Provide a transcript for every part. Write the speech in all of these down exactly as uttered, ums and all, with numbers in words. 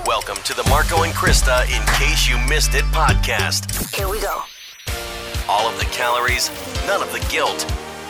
Welcome to the Marco and Krista In Case You Missed It podcast. Here we go. All of the calories, none of the guilt.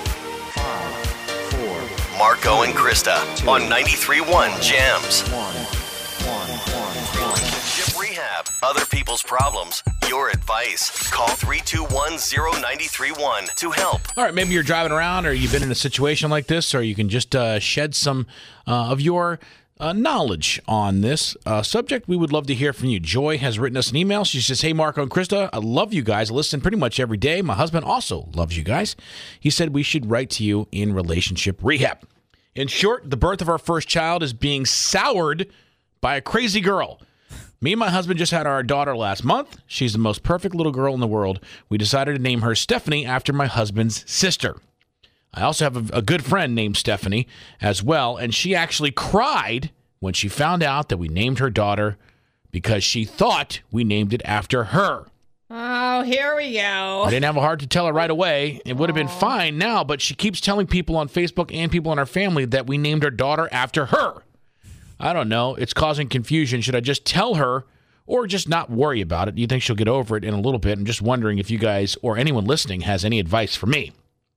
Five, four, Marco and Krista two, on ninety-three point one Jams. one, one, one, one. Relationship rehab, other people's problems, your advice. Call three two one, zero nine three one to help. All right, maybe you're driving around or you've been in a situation like this, or you can just uh, shed some uh, of your uh, knowledge on this uh, subject. We would love to hear from you. Joy has written us an email. She says, hey, Marco and Krista, I love you guys. I listen pretty much every day. My husband also loves you guys. He said we should write to you in relationship rehab. In short, the birth of our first child is being soured by a crazy girl. Me and my husband just had our daughter last month. She's the most perfect little girl in the world. We decided to name her Stephanie after my husband's sister. I also have a, a good friend named Stephanie as well, and she actually cried when she found out that we named her daughter because she thought we named it after her. Oh, here we go. I didn't have a heart to tell her right away. It would have been fine now, but she keeps telling people on Facebook and people in our family that we named our daughter after her. I don't know. It's causing confusion. Should I just tell her or just not worry about it? You think she'll get over it in a little bit? I'm just wondering if you guys or anyone listening has any advice for me.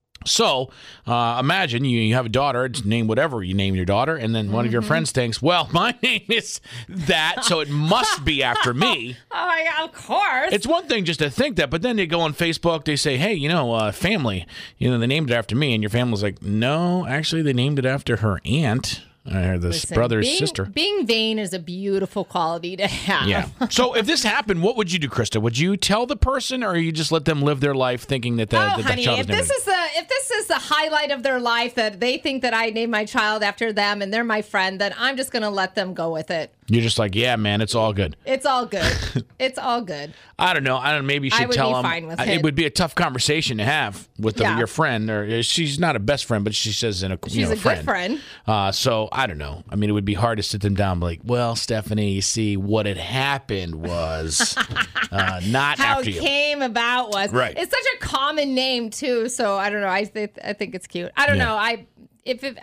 So uh, imagine you, you have a daughter, it's named whatever you name your daughter, and then one mm-hmm. of your friends thinks, well, my name is that, so it must be after me. Oh, yeah, of course. It's one thing just to think that, but then they go on Facebook, they say, hey, you know, uh, family, you know, they named it after me, and your family's like, no, actually, they named it after her aunt. Or this Listen, brother's being, sister. Being vain is a beautiful quality to have. Yeah. So if this happened, what would you do, Krista? Would you tell the person, or you just let them live their life thinking that the, oh, that the honey, child if is this is the if this is the highlight of their life, that they think that I named my child after them and they're my friend, then I'm just going to let them go with it. You're just like, yeah, man, it's all good. It's all good. It's all good. I don't know. I don't. Maybe you should I would tell be them. fine with it. it. would be a tough conversation to have with the, Yeah. your friend, or she's not a best friend, but she says in a you She's know, a friend. good friend. Uh, so I don't know. I mean, it would be hard to sit them down and be like, well, Stephanie, you see, what had happened was uh, not How after it you. came about was Right. It's such a common name too, so I don't know. I th- I think it's cute. I don't Yeah. know. I if it,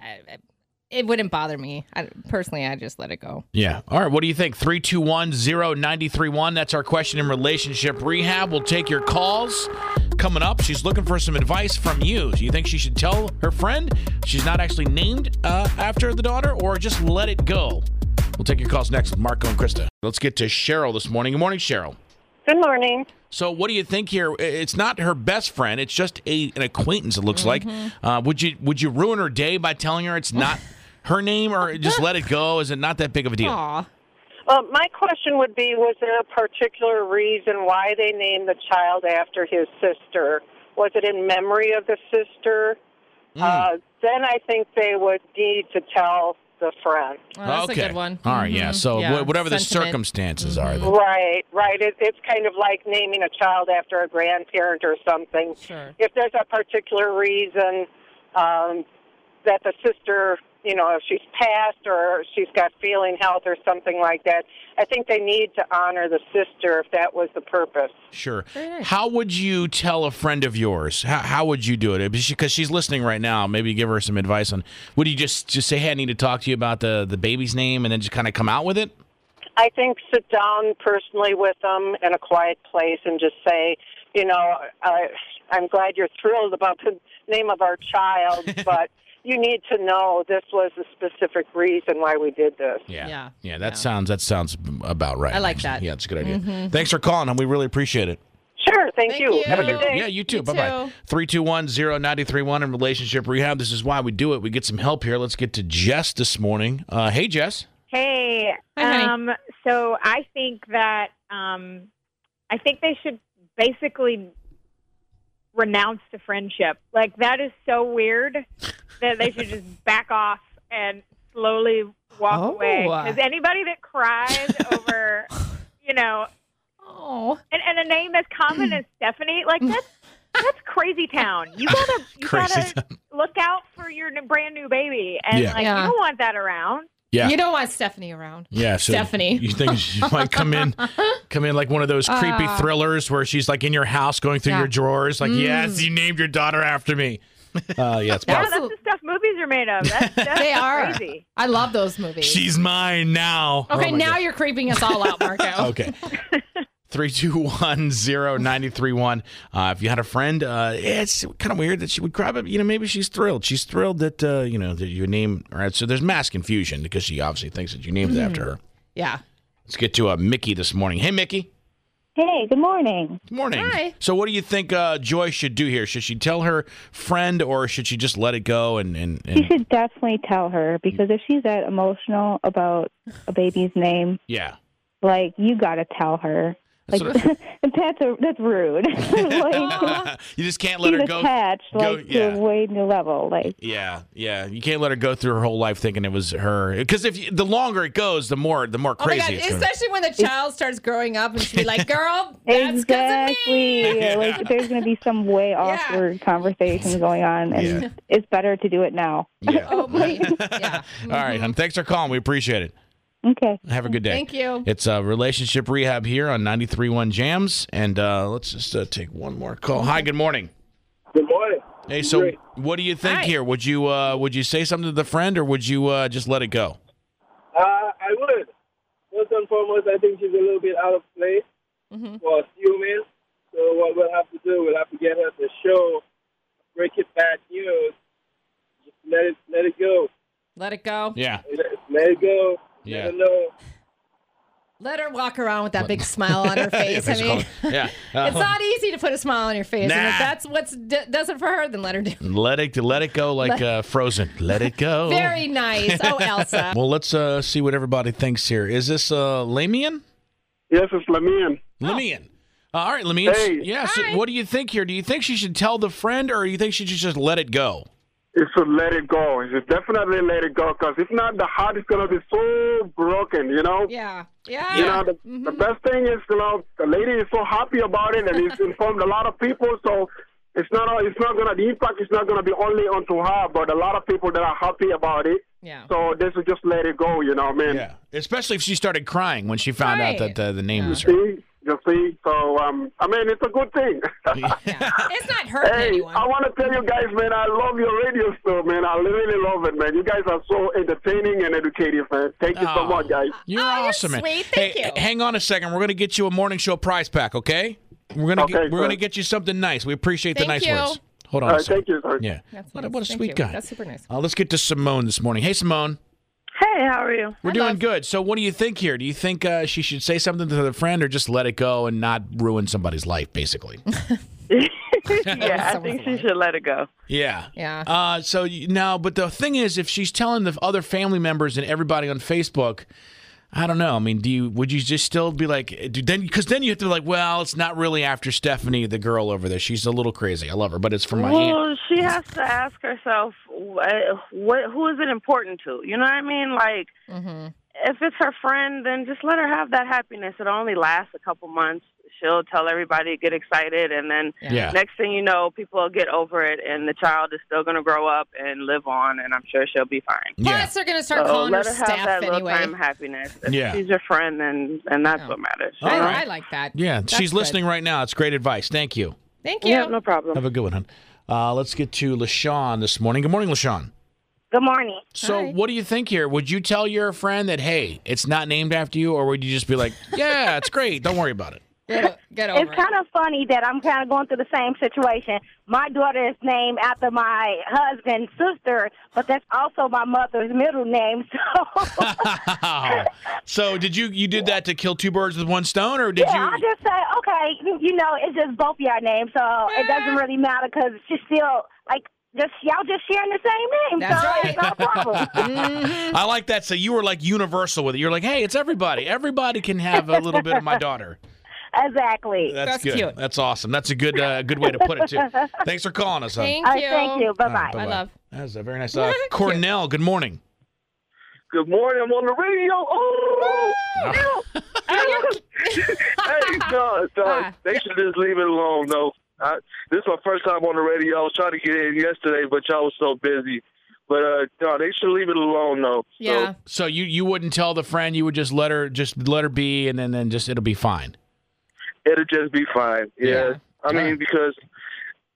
it wouldn't bother me. I, personally, I just let it go. Yeah. All right. What do you think? three two one, zero nine three one. That's our question in relationship rehab. We'll take your calls. Coming up, she's looking for some advice from you. Do you think she should tell her friend she's not actually named uh, after the daughter, or just let it go? We'll take your calls next with Marco and Krista. Let's get to Cheryl this morning. Good morning, Cheryl. Good morning. So what do you think here? It's not her best friend. It's just a, an acquaintance, it looks mm-hmm. like. Uh, would you would you ruin her day by telling her it's not her name, or just let it go? Is it not that big of a deal? Aw. Well, my question would be, was there a particular reason why they named the child after his sister? Was it in memory of the sister? Mm. Uh, then I think they would need to tell the friend. Oh, that's okay. a good one. All right, yeah. So Yeah, wh- whatever the sentiment. circumstances Mm-hmm. are. Then. Right, right. It, it's kind of like naming a child after a grandparent or something. Sure. If there's a particular reason um, that the sister, you know, if she's passed or she's got failing health or something like that, I think they need to honor the sister if that was the purpose. Sure. Very nice. How would you tell a friend of yours? How, how would you do it? Because she's listening right now. Maybe give her some advice on. Would you just just say, "Hey, I need to talk to you about the the baby's name," and then just kind of come out with it? I think sit down personally with them in a quiet place and just say, you know, I, I'm glad you're thrilled about the name of our child, but you need to know this was a specific reason why we did this. Yeah. Yeah. Yeah. That Yeah. sounds that sounds about right. I like actually. that. Yeah, it's a good idea. Mm-hmm. Thanks for calling, and we really appreciate it. Sure, thank, Thank you. you. Have a good day. Yeah, you too. You Bye bye. too. three two one, zero nine three one in relationship rehab. This is why we do it. We get some help here. Let's get to Jess this morning. Uh, hey, Jess. Hey, Hi, honey. um, so I think that um, I think they should basically renounce the friendship. Like, that is so weird that they should just back off and slowly walk Oh. away. Because anybody that cries over, you know, Oh. and, and a name as common as Stephanie, like that's that's crazy town. You gotta you Crazy gotta town. look out for your n- brand new baby, and Yeah. like Yeah. you don't want that around. Yeah. You don't want Stephanie around. Yeah, so Stephanie. You think she might come in, come in like one of those creepy Uh, thrillers where she's like in your house going through yeah. your drawers, like, Mm. yes, you named your daughter after me. Uh, yeah, it's Yeah, possible. that's the stuff movies are made of. That's, that's They are. crazy. I love those movies. She's mine now. okay, Oh my now God. you're creeping us all out, Marco. Okay. three two one, zero nine three one. Uh, if you had a friend, uh, it's kind of weird that she would cry, but, you know, maybe she's thrilled. She's thrilled that, uh, you know, that you name, all right, so there's mass confusion because she obviously thinks that you named it after her. Yeah. Let's get to uh, Mickey this morning. Hey, Mickey. Hey, good morning. Good morning. Hi. So what do you think uh, Joy should do here? Should she tell her friend or should she just let it go? And, and, and You should definitely tell her because if she's that emotional about a baby's name, yeah. like you got to tell her. That's Like what that's a, that's rude. like you just can't let she's her go. attached go- like yeah. to a way new level. Like Yeah, yeah. You can't let her go through her whole life thinking it was her. Because if you, the longer it goes, the more the more Oh my crazy God, it's going to especially when the child starts growing up and she'll be like, girl, that's because of me. exactly. Like there's going to be some way awkward conversation going on, and Yeah. it's better to do it now. Yeah. Oh my. Yeah. All right, hon. Thanks for calling. We appreciate it. Okay. Have a good day. Thank you. It's uh, Relationship Rehab here on ninety-three point one Jams. And uh, let's just uh, take one more call. Hi, good morning. Good morning. Hey, so Great. what do you think Hi. here? Would you uh, would you say something to the friend or would you uh, just let it go? Uh, I would. First and foremost, I think she's a little bit out of place Mm-hmm. for human. So what we'll have to do, we'll have to get her to show break it bad news. Just let it let it go. Let it go. Yeah. Let, let it go. Yeah. Let her know. Let her walk around with that big smile on her face. I mean, yeah. it's not easy to put a smile on your face. And if Nah. that's what d- does it for her, then let her do it. Let it let it go like uh, Frozen. Let it go. Very nice. Oh, Elsa. Well, let's uh, see what everybody thinks here. Is this uh, Lamian? Yes, it's Lamian. Lamian. Uh, all right, Lamian. Hey. Yeah. So Hi. what do you think here? Do you think she should tell the friend, or do you think she should just let it go? It should let it go. It should definitely let it go because if not, the heart is going to be so broken, you know? Yeah. Yeah. You know, the, the best thing is, you know, the lady is so happy about it and it's informed a lot of people. So it's not, it's not going to, the impact is not going to be only onto her, but a lot of people that are happy about it. Yeah. So they should just let it go, you know, man. Yeah. Especially if she started crying when she found Right. out that uh, the name was her. See, you see. So, um, I mean, it's a good thing. Yeah. It's not hurting Hey, anyone. I want to tell you guys, man, I love your radio show, man. I really love it, man. You guys are so entertaining and educative, man. Thank you so Oh. much, guys. You're Oh, you're awesome, man. sweet. Thank hey, you. hang on a second. We're gonna get you a morning show prize pack, okay? We're gonna Okay, get, we're sir. gonna get you something nice. We appreciate the Thank nice you. words. Hold on All a right, second. thank you, sir. Yeah. That's what a, nice. what a Thank sweet you. guy. That's super nice. Uh, let's get to Simone this morning. Hey, Simone. Hey, how are you? We're Hi, doing love. good. So, what do you think here? Do you think uh, she should say something to the friend, or just let it go and not ruin somebody's life, basically? Yeah, I Someone's think she life. should let it go. Yeah. Yeah. Uh, so you- now, but the thing is, if she's telling the other family members and everybody on Facebook, I don't know. I mean, do you would you just still be like, do, then because then you have to be like, well, it's not really after Stephanie, the girl over there. She's a little crazy. I love her, but it's for my aunt. Well, she has to ask herself, what, what, who is it important to? You know what I mean? Like, Mm-hmm. if it's her friend, then just let her have that happiness. It'll only last a couple months. She'll tell everybody to get excited, and then Yeah. next thing you know, people will get over it, and the child is still going to grow up and live on, and I'm sure she'll be fine. Plus, Yeah. they're going to start So calling her let her have Steph that little anyway. time happiness. If Yeah. she's your friend, then and that's Yeah. what matters. All I, right. I like that. Yeah, That's she's good. listening right now. It's great advice. Thank you. Thank you. Yeah, no problem. Have a good one, hon. Uh, let's get to LaShawn this morning. Good morning, LaShawn. Good morning. So, Hi. what do you think here? Would you tell your friend that, hey, it's not named after you, or would you just be like, yeah, it's great. Don't worry about it? Get, get over It's kind of funny that I'm kind of going through the same situation. My daughter is named after my husband's sister, but that's also my mother's middle name. So, So, did you you did that to kill two birds with one stone, or did yeah, I you? just say, okay, you- you know, it's just both your names, so it doesn't really matter because she's still like just y'all just sharing the same name, That's so right. it's not a problem. I like that. So you were like universal with it. You're like, hey, it's everybody. Everybody can have a little bit of my daughter. Exactly. That's, That's good. cute. That's awesome. That's a good uh, good way to put it too. Thanks for calling us, hon. Thank All right, you. thank you. Bye All right, bye. I bye-bye. love. That's a very nice. Uh, Cornell, good morning. Good morning. I'm on the radio. Oh, hey, no, no, Ah. they should just leave it alone, though. I, this is my first time on the radio. I was trying to get in yesterday, but y'all was so busy. But uh, no, they should leave it alone, though. Yeah. So you you wouldn't tell the friend. You would just let her just let her be, and then then just it'll be fine. So it'll just be fine. Yeah, Yeah. I mean Alright. because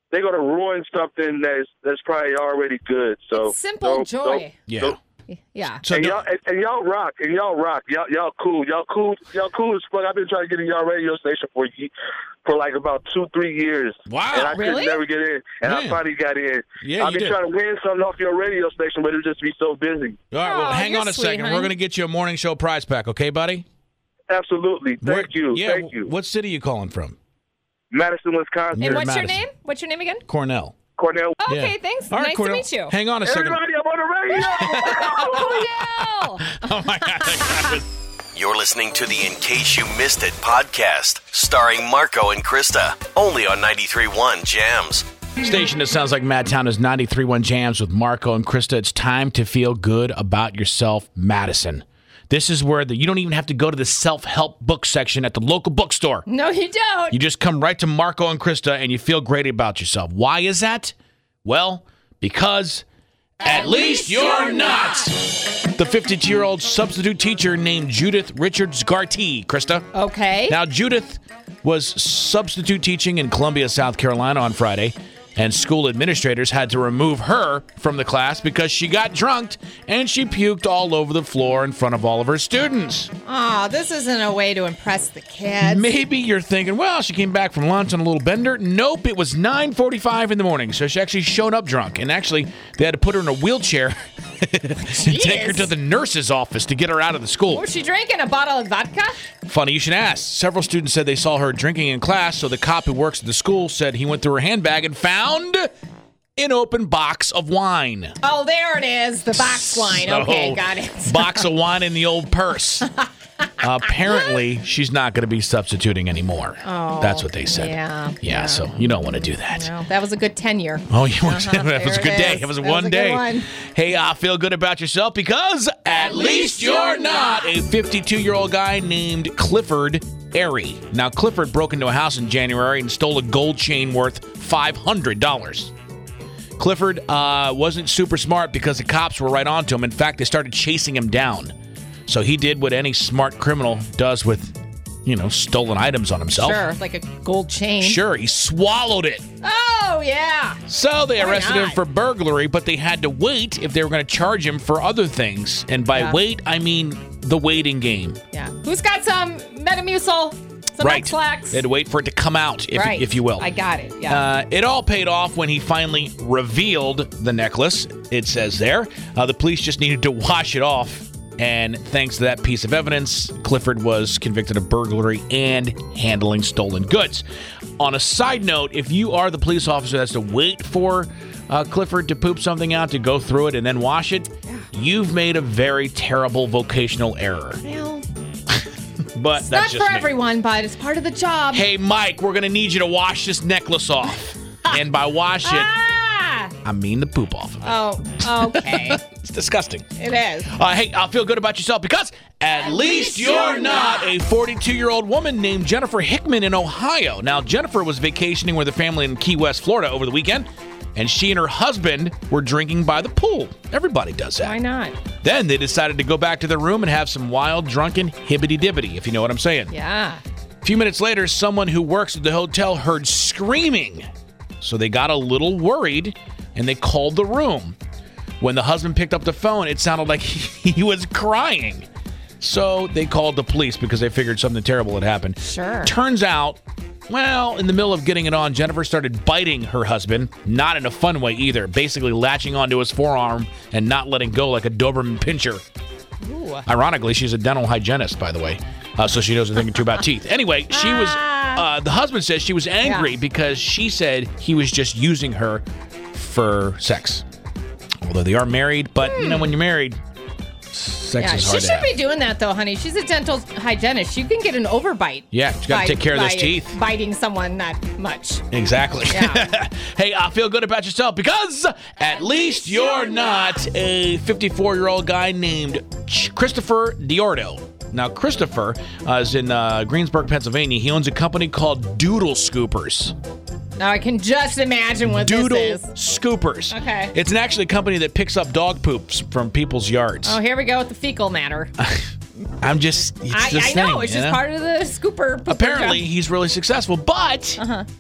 they're gonna ruin something that's that's probably already good. So Simple don't- joy. don't- Yeah. don't- Yeah. So and the- y'all and, and y'all rock and y'all rock y'all y'all cool y'all cool y'all cool as fuck. I've been trying to get in y'all radio station for ye- for like about two three years. Wow. And I Really? could never get in, and I Man. finally got in. Yeah, I've you been did. trying to win something off your radio station, but it just be so busy. All right, well, Oh, hang you're on a sweet, second. honey. We're going to get you a morning show prize pack, okay, buddy? Absolutely, thank Where- you, Yeah, thank you. What city are you calling from? Madison, Wisconsin. And Near what's your Madison. name? What's your name again? Cornell. Cornell. Oh, okay, Yeah. thanks. All right, nice Cornell. to meet you. Hang on a second. Everybody, I'm on the radio. Oh, yeah. Oh, my God. That was- You're listening to the In Case You Missed It podcast, starring Marco and Krista, only on ninety-three point one Jams. Station that sounds like Madtown is ninety-three point one Jams with Marco and Krista. It's time to feel good about yourself, Madison. This is where the, you don't even have to go to the self-help book section at the local bookstore. No, you don't. You just come right to Marco and Krista and you feel great about yourself. Why is that? Well, because at, least you're not. The fifty-two-year-old substitute teacher named Judith Richards Gartee, Krista. Okay. Now, Judith was substitute teaching in Columbia, South Carolina on Friday, and school administrators had to remove her from the class because she got drunk and she puked all over the floor in front of all of her students. Oh, this isn't a way to impress the kids. Maybe you're thinking, well, she came back from lunch on a little bender. Nope, it was nine forty-five in the morning, so she actually showed up drunk. And actually, they had to put her in a wheelchair and take her to the nurse's office to get her out of the school. Was she drinking a bottle of vodka? Funny you should ask. Several students said they saw her drinking in class, so the cop who works at the school said he went through her handbag and found an open box of wine. Oh, there it is. The box wine. So, Okay, got it. Box of wine in the old purse. Apparently, she's not going to be substituting anymore. Oh, That's what they said. yeah, Yeah, yeah. so you don't want to do that. No, that was a good tenure. Oh, you want Uh-huh, that was a there good it day. is. It was a That was one a good day. one. Hey, uh, feel good about yourself because at least you're not. A fifty-two-year-old guy named Clifford Airy. Now, Clifford broke into a house in January and stole a gold chain worth five hundred dollars. Clifford uh, wasn't super smart because the cops were right onto him. In fact, they started chasing him down. So he did what any smart criminal does with, you know, stolen items on himself. Sure, like a gold chain. Sure, he swallowed it. Oh, yeah. So they Why arrested him not? for burglary, but they had to wait if they were going to charge him for other things. And by Yeah. wait, I mean the waiting game. Yeah. Who's got some Metamucil? Some right. X-Lax? They had to wait for it to come out, if, Right. if you will. I got it. Yeah. Uh, it all paid off when he finally revealed the necklace, it says there. Uh, the police just needed to wash it off. And thanks to that piece of evidence, Clifford was convicted of burglary and handling stolen goods. On a side note, if you are the police officer that's to wait for uh, Clifford to poop something out, to go through it and then wash it, you've made a very terrible vocational error. well, But it's that's not just for me. everyone, but it's part of the job. Hey, Mike, we're going to need you to wash this necklace off. And by wash it, Ah! I mean the poop off of it. Oh, okay. It's disgusting. It is. Uh, hey, I'll feel good about yourself because at, least you're not. A forty-two-year-old woman named Jennifer Hickman in Ohio. Now, Jennifer was vacationing with her family in Key West, Florida over the weekend, and she and her husband were drinking by the pool. Everybody does that. Why not? Then they decided to go back to their room and have some wild, drunken hibbity-dibbity, if you know what I'm saying. Yeah. A few minutes later, someone who works at the hotel heard screaming. So they got a little worried, and they called the room. When the husband picked up the phone, it sounded like he, he was crying. So they called the police because they figured something terrible had happened. Sure. Turns out, well, in the middle of getting it on, Jennifer started biting her husband, not in a fun way either, basically latching onto his forearm and not letting go like a Doberman pinscher. Ooh. Ironically, she's a dental hygienist, by the way, uh, so she knows a thing or two about teeth. Anyway, she was, uh, the husband says she was angry Yeah. because she said he was just using her for sex. Although they are married, but, you know, when you're married, sex Yeah, is she hard to should have. be doing that though, honey. She's a dental hygienist. You can get an overbite. Yeah, you got by- to take care of those by teeth. Biting someone that much. Exactly. Yeah. Hey, I feel good about yourself because at least you're not. A fifty-four-year-old guy named Ch- Christopher Diordo. Now, Christopher uh, is in uh, Greensburg, Pennsylvania. He owns a company called Doodle Scoopers. Now I can just imagine what Doodle this is. Scoopers. Okay. It's an actually company that picks up dog poops from people's yards. Oh, here we go with the fecal matter. I'm just. It's I, this I know. thing, It's you just know? part of the scooper. pooper Apparently, job. he's really successful, but Uh-huh.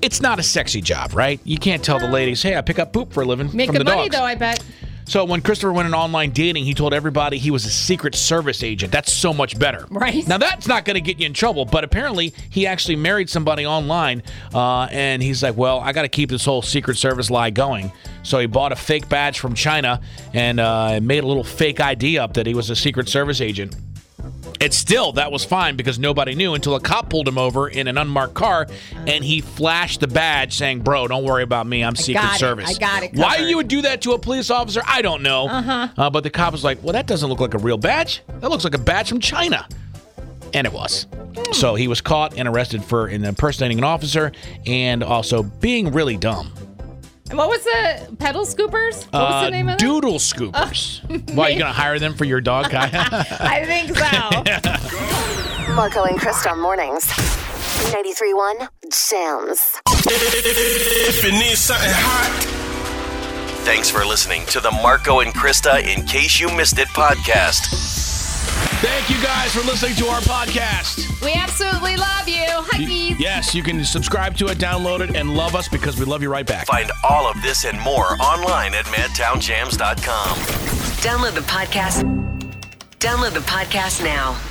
it's not a sexy job, right? You can't tell the ladies, hey, I pick up poop for a living Make from good the money, dogs. though, I bet. So when Christopher went in online dating, he told everybody he was a Secret Service agent. That's so much better. Right. Now, that's not going to get you in trouble, but apparently he actually married somebody online, uh, and he's like, well, I got to keep this whole Secret Service lie going. So he bought a fake badge from China and uh, made a little fake I D up that he was a Secret Service agent. And still, that was fine because nobody knew until a cop pulled him over in an unmarked car, and he flashed the badge saying, bro, don't worry about me. I'm Secret got it. Service. I got it Why covered. you would do that to a police officer, I don't know. Uh-huh. Uh, but the cop was like, well, that doesn't look like a real badge. That looks like a badge from China. And it was. Hmm. So he was caught and arrested for impersonating an officer and also being really dumb. And what was the pedal scoopers? What was Uh, the name of that? Doodle Scoopers. Why, you going to hire them for your dog, Kaya? I think so. Marco and Krista mornings. ninety-three point one Jams. If you need something hot. Thanks for listening to the Marco and Krista In Case You Missed It podcast. Thank you guys for listening to our podcast. We absolutely love you. Huggies. Yes, you can subscribe to it, download it, and love us because we love you right back. Find all of this and more online at madtown jams dot com. Download the podcast. Download the podcast now.